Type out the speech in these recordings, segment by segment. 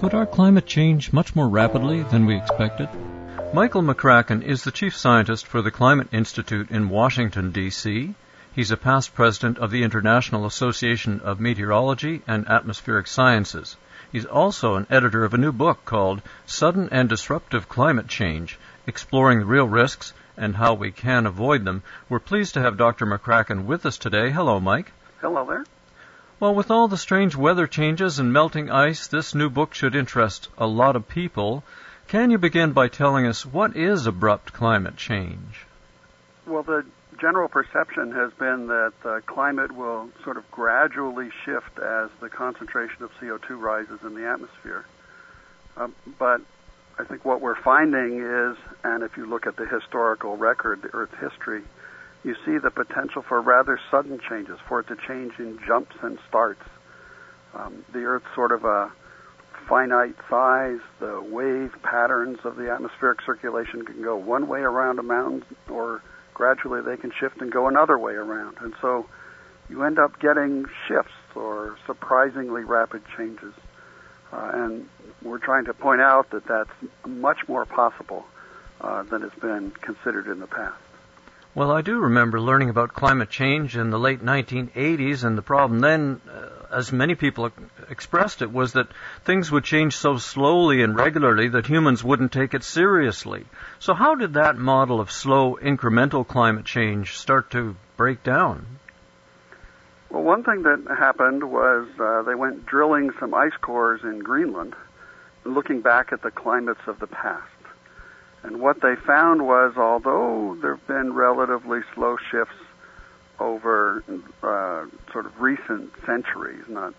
Could our climate change much more rapidly than we expected? Michael McCracken is the chief scientist for the Climate Institute in Washington, D.C. He's a past president of the International Association of Meteorology and Atmospheric Sciences. He's also an editor of a new book called Sudden and Disruptive Climate Change, Exploring the Real Risks and How We Can Avoid Them. We're pleased to have Dr. McCracken with us today. Hello, Mike. Hello there. Well, with all the strange weather changes and melting ice, this new book should interest a lot of people. Can you begin by telling us what is abrupt climate change? Well, the general perception has been that the climate will sort of gradually shift as the concentration of CO2 rises in the atmosphere. But I think what we're finding is, and if you look at the historical record, the Earth's history, you see the potential for rather sudden changes, for it to change in jumps and starts. The Earth's sort of a finite size. The wave patterns of the atmospheric circulation can go one way around a mountain, or gradually they can shift and go another way around. And so you end up getting shifts or surprisingly rapid changes. And we're trying to point out that that's much more possible than has been considered in the past. Well, I do remember learning about climate change in the late 1980s, and the problem then, as many people expressed it, was that things would change so slowly and regularly that humans wouldn't take it seriously. So how did that model of slow, incremental climate change start to break down? Well, one thing that happened was they went drilling some ice cores in Greenland, looking back at the climates of the past. And what they found was, although there have been relatively slow shifts over sort of recent centuries, not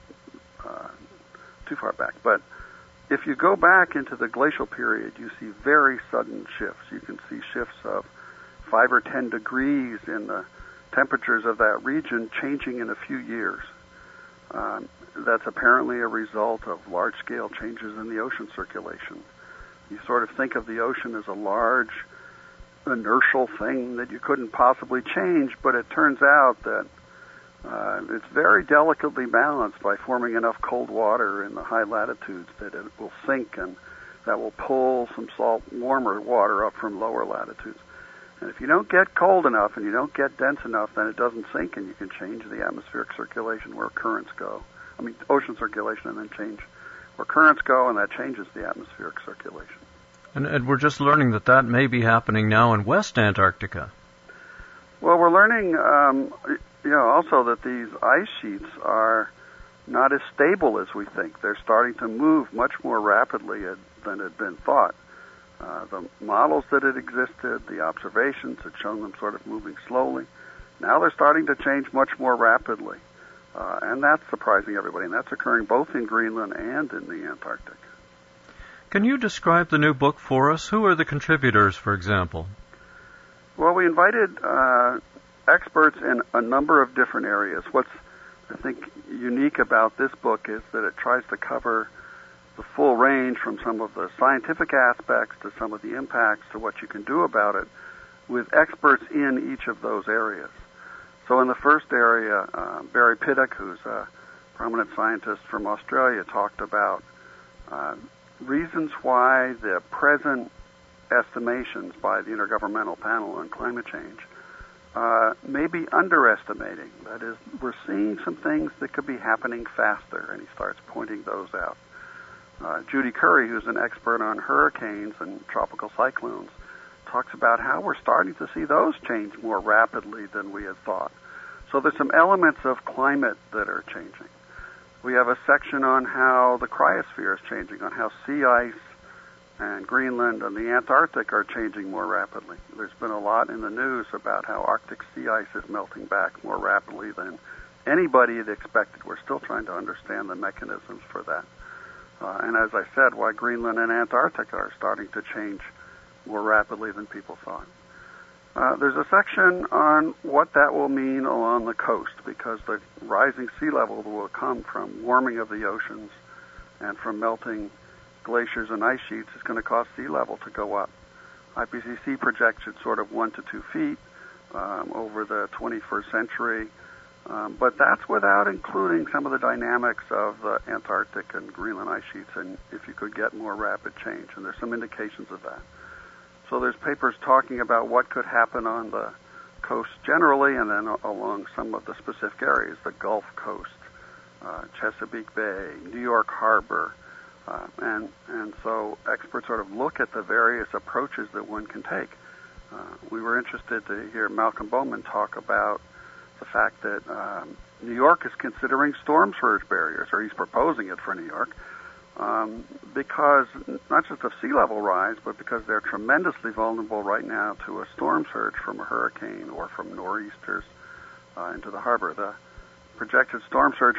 too far back, but if you go back into the glacial period, you see very sudden shifts. You can see shifts of 5 or 10 degrees in the temperatures of that region changing in a few years. That's apparently a result of large-scale changes in the ocean circulation. You sort of think of the ocean as a large, inertial thing that you couldn't possibly change, but it turns out that it's very delicately balanced by forming enough cold water in the high latitudes that it will sink, and that will pull some salt, warmer water up from lower latitudes. And if you don't get cold enough and you don't get dense enough, then it doesn't sink, and you can change the atmospheric circulation where currents go. Ocean circulation, and then change where currents go, and that changes the atmospheric circulation. And we're just learning that may be happening now in West Antarctica. Well, we're learning, also that these ice sheets are not as stable as we think. They're starting to move much more rapidly than had been thought. The models that had existed, the observations had shown them sort of moving slowly. Now they're starting to change much more rapidly. And that's surprising everybody, and that's occurring both in Greenland and in the Antarctic. Can you describe the new book for us? Who are the contributors, for example? Well, we invited experts in a number of different areas. What's, I think, unique about this book is that it tries to cover the full range, from some of the scientific aspects to some of the impacts to what you can do about it, with experts in each of those areas. So in the first area, Barry Pittock, who's a prominent scientist from Australia, talked about reasons why the present estimations by the Intergovernmental Panel on Climate Change may be underestimating. That is, we're seeing some things that could be happening faster, and he starts pointing those out. Judy Curry, who's an expert on hurricanes and tropical cyclones, talks about how we're starting to see those change more rapidly than we had thought. So there's some elements of climate that are changing. We have a section on how the cryosphere is changing, on how sea ice and Greenland and the Antarctic are changing more rapidly. There's been a lot in the news about how Arctic sea ice is melting back more rapidly than anybody had expected. We're still trying to understand the mechanisms for that. And as I said, why Greenland and Antarctica are starting to change more rapidly than people thought. There's a section on what that will mean along the coast, because the rising sea level will come from warming of the oceans and from melting glaciers and ice sheets is going to cause sea level to go up. IPCC projects it sort of 1 to 2 feet over the 21st century. But that's without including some of the dynamics of the Antarctic and Greenland ice sheets, and if you could get more rapid change. And there's some indications of that. So there's papers talking about what could happen on the coast generally, and then along some of the specific areas, the Gulf Coast, Chesapeake Bay, New York Harbor. And so experts sort of look at the various approaches that one can take. We were interested to hear Malcolm Bowman talk about the fact that New York is considering storm surge barriers, or he's proposing it for New York, because not just of sea level rise, but because they're tremendously vulnerable right now to a storm surge from a hurricane or from nor'easters into the harbor. The projected storm surge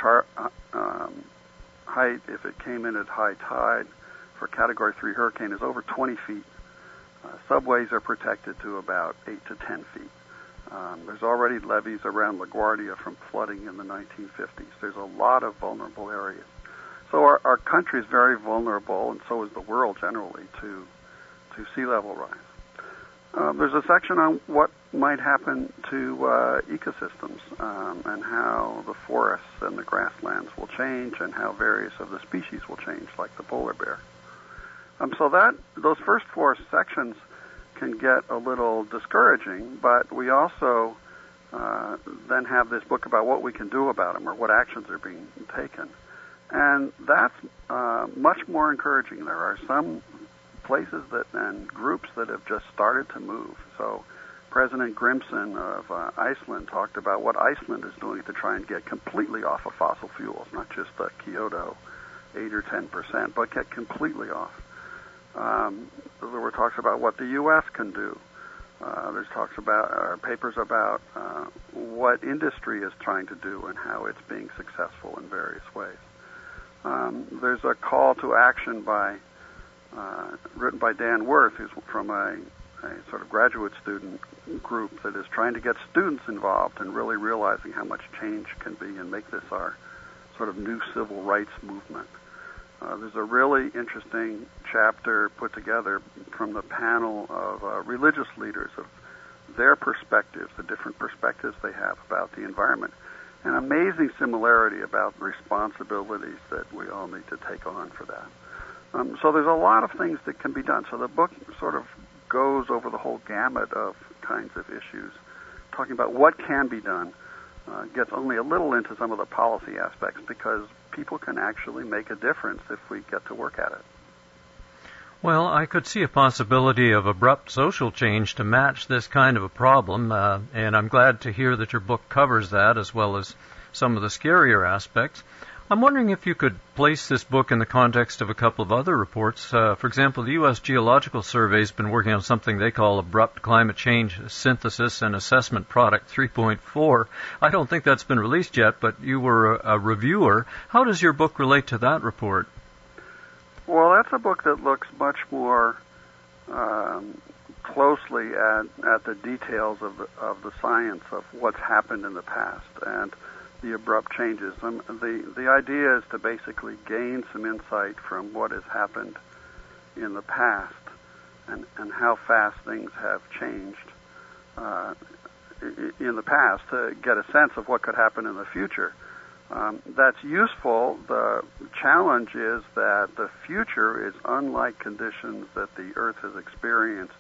height, if it came in at high tide for Category 3 hurricane, is over 20 feet. Subways are protected to about 8 to 10 feet. There's already levees around LaGuardia from flooding in the 1950s. There's a lot of vulnerable areas. So our country is very vulnerable, and so is the world generally, to sea level rise. There's a section on what might happen to ecosystems and how the forests and the grasslands will change and how various of the species will change, like the polar bear. So those first four sections can get a little discouraging, but we also then have this book about what we can do about them or what actions are being taken. And that's much more encouraging. There are some places and groups that have just started to move. So President Grimson of Iceland talked about what Iceland is doing to try and get completely off of fossil fuels, not just the Kyoto 8 or 10%, but get completely off. There were talks about what the U.S. can do. There's papers about what industry is trying to do and how it's being successful in various ways. There's a call to action written by Dan Worth, who's from a sort of graduate student group that is trying to get students involved and really realizing how much change can be and make this our sort of new civil rights movement. There's a really interesting chapter put together from the panel of religious leaders of their perspectives, the different perspectives they have about the environment. An amazing similarity about the responsibilities that we all need to take on for that. So there's a lot of things that can be done. So the book sort of goes over the whole gamut of kinds of issues, talking about what can be done. Gets only a little into some of the policy aspects because people can actually make a difference if we get to work at it. Well, I could see a possibility of abrupt social change to match this kind of a problem, and I'm glad to hear that your book covers that as well as some of the scarier aspects. I'm wondering if you could place this book in the context of a couple of other reports. For example, the U.S. Geological Survey has been working on something they call Abrupt Climate Change Synthesis and Assessment Product 3.4. I don't think that's been released yet, but you were a reviewer. How does your book relate to that report? Well, that's a book that looks much more closely at the details of the science of what's happened in the past and the abrupt changes. The idea is to basically gain some insight from what has happened in the past and how fast things have changed in the past to get a sense of what could happen in the future. That's useful. The challenge is that the future is unlike conditions that the Earth has experienced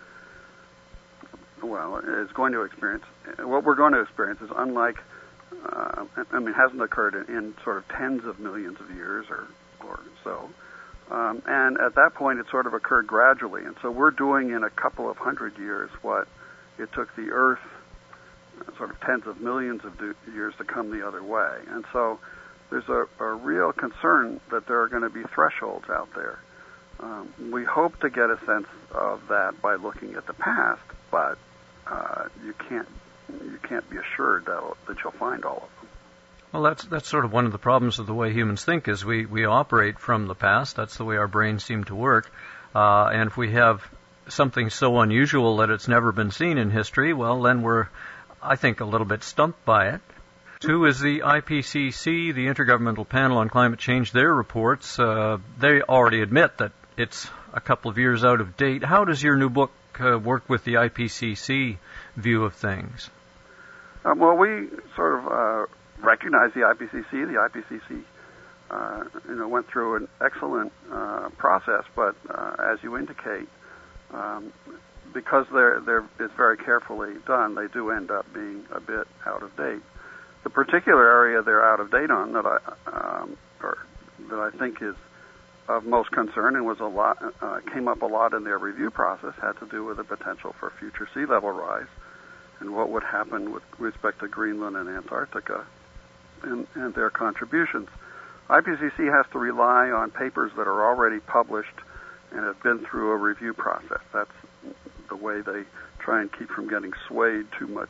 is going to experience. What we're going to experience is unlike hasn't occurred in sort of tens of millions of years or so. And at that point, it sort of occurred gradually. And so we're doing in a couple of hundred years what it took the Earth sort of tens of millions of years to come the other way. And so there's a real concern that there are going to be thresholds out there. We hope to get a sense of that by looking at the past, but you can't be assured that you'll find all of them. Well, that's sort of one of the problems of the way humans think is we operate from the past. That's the way our brains seem to work. And if we have something so unusual that it's never been seen in history, well, then we're, I think, a little bit stumped by it. Two is the IPCC, the Intergovernmental Panel on Climate Change, their reports. They already admit that it's a couple of years out of date. How does your new book work with the IPCC view of things? Well, we sort of recognize the IPCC. The IPCC went through an excellent process, but as you indicate, because it's very carefully done, they do end up being a bit out of date. The particular area they're out of date on that I think is of most concern and was came up a lot in their review process had to do with the potential for future sea level rise and what would happen with respect to Greenland and Antarctica and their contributions. IPCC has to rely on papers that are already published and have been through a review process. That's the way they try and keep from getting swayed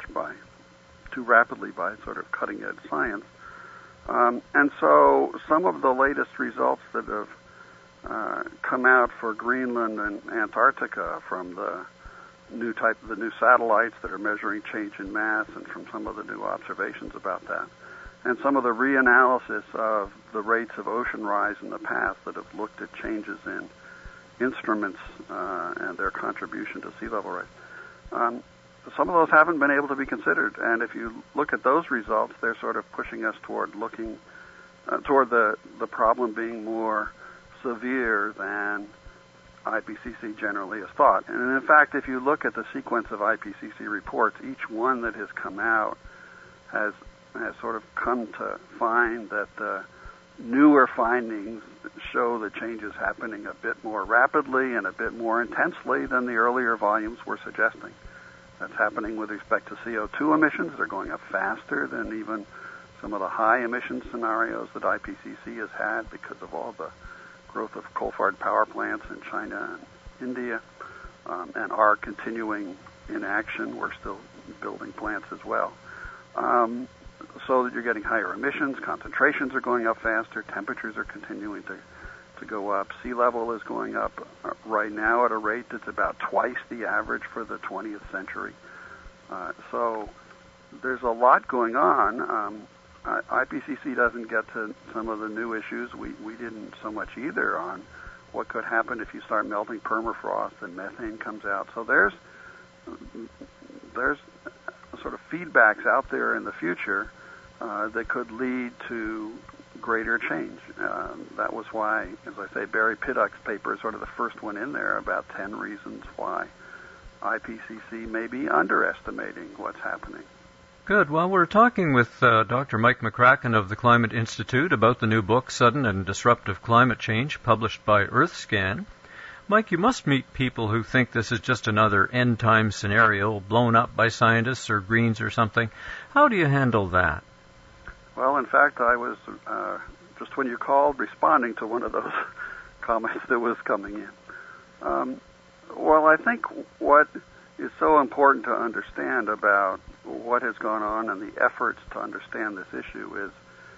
too rapidly by sort of cutting-edge science. And so some of the latest results that have come out for Greenland and Antarctica from the new satellites that are measuring change in mass and from some of the new observations about that, and some of the reanalysis of the rates of ocean rise in the past that have looked at changes in instruments and their contribution to sea level rise. Some of those haven't been able to be considered, and if you look at those results, they're sort of pushing us toward looking toward the problem being more severe than IPCC generally has thought. And in fact, if you look at the sequence of IPCC reports, each one that has come out has sort of come to find that the newer findings show the changes happening a bit more rapidly and a bit more intensely than the earlier volumes were suggesting. That's happening with respect to CO2 emissions. They're going up faster than even some of the high emission scenarios that IPCC has had because of all the growth of coal-fired power plants in China and India, and are continuing in action. We're still building plants as well. So that you're getting higher emissions, concentrations are going up faster, temperatures are continuing to go up. Sea level is going up right now at a rate that's about twice the average for the 20th century. So there's a lot going on. IPCC doesn't get to some of the new issues. We didn't so much either on what could happen if you start melting permafrost and methane comes out. So there's sort of feedbacks out there in the future that could lead to greater change. That was why, as I say, Barry Piddock's paper is sort of the first one in there about 10 reasons why IPCC may be underestimating what's happening. Good. Well, we're talking with Dr. Mike McCracken of the Climate Institute about the new book, Sudden and Disruptive Climate Change, published by EarthScan. Mike, you must meet people who think this is just another end-time scenario blown up by scientists or Greens or something. How do you handle that? Well, in fact, I was, just when you called, responding to one of those comments that was coming in. Well, I think what is so important to understand about what has gone on and the efforts to understand this issue is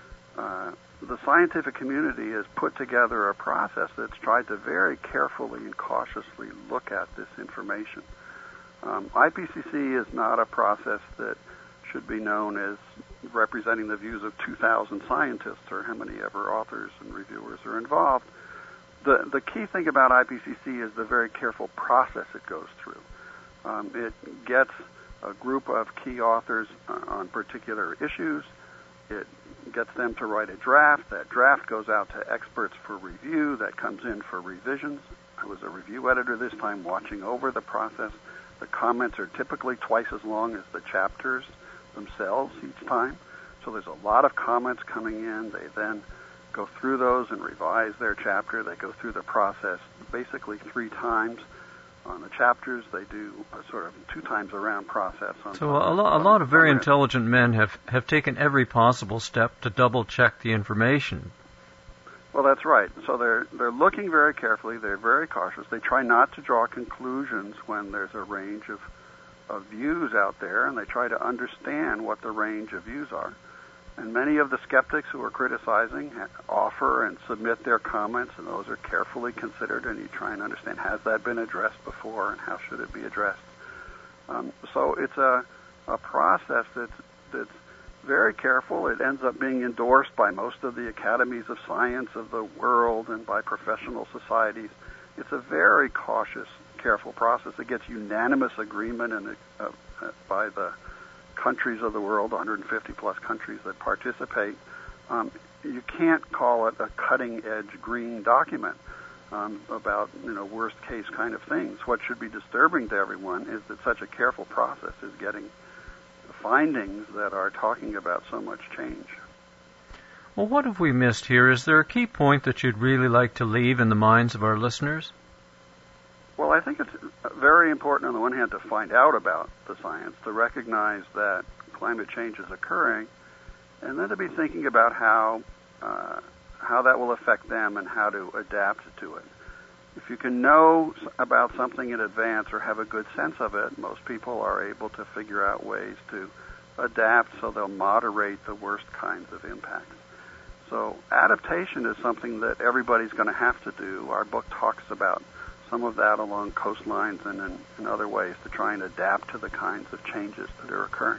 the scientific community has put together a process that's tried to very carefully and cautiously look at this information. IPCC is not a process that should be known as representing the views of 2,000 scientists or how many ever authors and reviewers are involved. The key thing about IPCC is the very careful process it goes through. It gets a group of key authors on particular issues. It gets them to write a draft. That draft goes out to experts for review. That comes in for revisions. I was a review editor this time watching over the process. The comments are typically twice as long as the chapters themselves each time. So there's a lot of comments coming in. They then go through those and revise their chapter. They go through the process basically 3 times. On the chapters, they do a sort of 2 times around process. So a lot of very intelligent men have taken every possible step to double-check the information. Well, that's right. So they're looking very carefully. They're very cautious. They try not to draw conclusions when there's a range of views out there, and they try to understand what the range of views are. And many of the skeptics who are criticizing offer and submit their comments, and those are carefully considered, and you try and understand, has that been addressed before, and how should it be addressed? So it's a process that's very careful. It ends up being endorsed by most of the academies of science of the world and by professional societies. It's a very cautious, careful process. It gets unanimous agreement by the countries of the world, 150 plus countries that participate, you can't call it a cutting-edge green document about worst case kind of things. What should be disturbing to everyone is that such a careful process is getting findings that are talking about so much change. Well, what have we missed here? Is there a key point that you'd really like to leave in the minds of our listeners? Well, I think it's very important on the one hand to find out about the science, to recognize that climate change is occurring, and then to be thinking about how that will affect them and how to adapt to it. If you can know about something in advance or have a good sense of it, most people are able to figure out ways to adapt so they'll moderate the worst kinds of impacts. So adaptation is something that everybody's going to have to do. Our book talks about some of that along coastlines and in other ways to try and adapt to the kinds of changes that are occurring.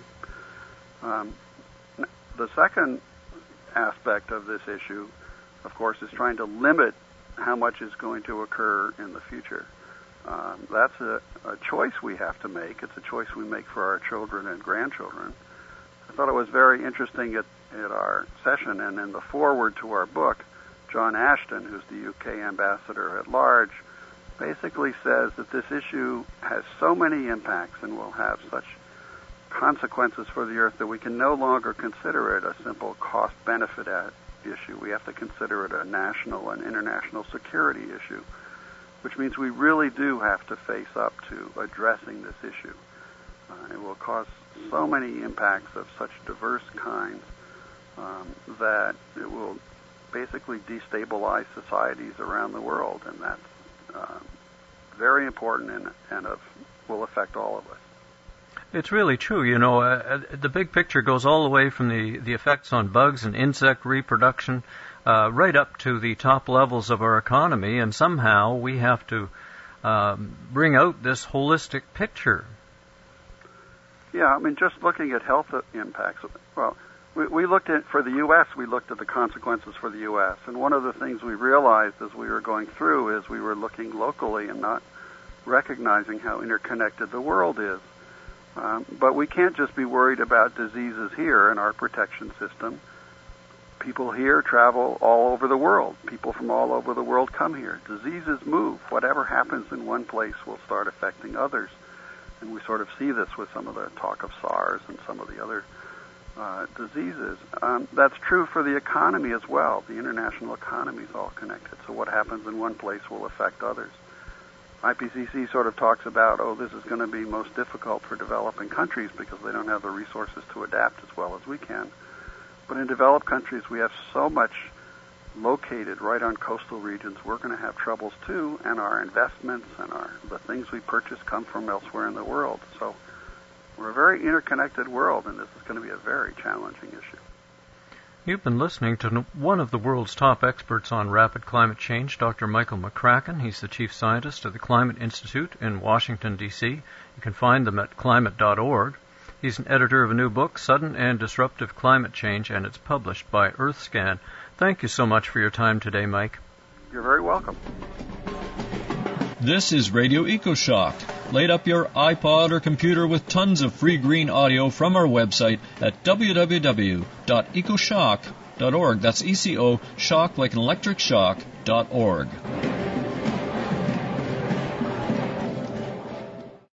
The second aspect of this issue, of course, is trying to limit how much is going to occur in the future. That's a choice we have to make. It's a choice we make for our children and grandchildren. I thought it was very interesting at our session and in the foreword to our book, John Ashton, who's the UK ambassador at large, basically says that this issue has so many impacts and will have such consequences for the Earth that we can no longer consider it a simple cost-benefit issue. We have to consider it a national and international security issue, which means we really do have to face up to addressing this issue. It will cause so many impacts of such diverse kinds that it will basically destabilize societies around the world, and that's very important and will affect all of us. It's really true. The big picture goes all the way from the effects on bugs and insect reproduction right up to the top levels of our economy, and somehow we have to bring out this holistic picture. Yeah, just looking at health impacts, well, we looked at, for the U.S., we looked at the consequences for the U.S., and one of the things we realized as we were going through is we were looking locally and not recognizing how interconnected the world is. But we can't just be worried about diseases here in our protection system. People here travel all over the world. People from all over the world come here. Diseases move. Whatever happens in one place will start affecting others. And we sort of see this with some of the talk of SARS and some of the other diseases. That's true for the economy as well. The international economy is all connected. So what happens in one place will affect others. IPCC sort of talks about, this is going to be most difficult for developing countries because they don't have the resources to adapt as well as we can. But in developed countries, we have so much located right on coastal regions. We're going to have troubles too, and our investments and the things we purchase come from elsewhere in the world. So we're a very interconnected world, and this is going to be a very challenging issue. You've been listening to one of the world's top experts on rapid climate change, Dr. Michael McCracken. He's the chief scientist of the Climate Institute in Washington, D.C. You can find them at climate.org. He's an editor of a new book, Sudden and Disruptive Climate Change, and it's published by EarthScan. Thank you so much for your time today, Mike. You're very welcome. This is Radio EcoShock. Light up your iPod or computer with tons of free green audio from our website at www.ecoshock.org. That's ECO, shock like an electric shock.org.